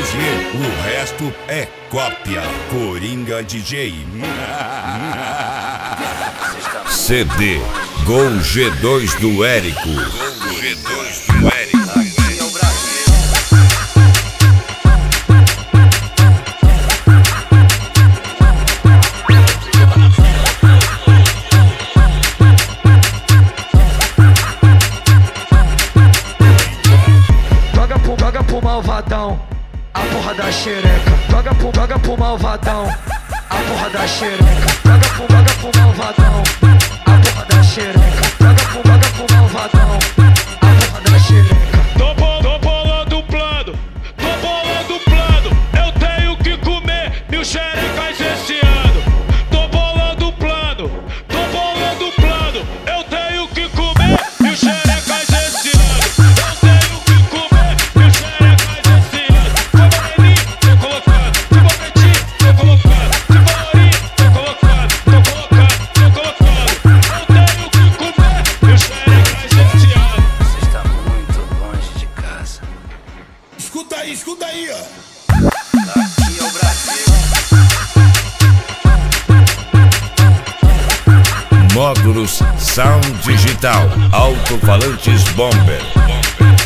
fazer, o resto é cópia. Coringa DJ. CD Gol G2 do Érico. Gol G2 do Érico. Joga pro malvadão a porra da xereca. Joga pro malvadão a porra da xereca. Joga pro malvadão a porra da xereca. Joga pro malvadão a porra da xereca. Tô bolando o plano, eu tenho que comer 1000 xerecas esse ano. Tô bolando o plano, eu tenho que comer 1000 xerecas esse ano. Eu tenho que comer 1000 xerecas esse ano. Se for moreninho, tô colocando. Se for pretinho, tô colocando. Se for lourinho, tô colocando. Eu tenho que comer 1000 xerecas esse ano. Você está muito longe de casa. Escuta aí, ó. Aqui é o Brasil. Módulos Sound Digital. Alto-falantes Bomber.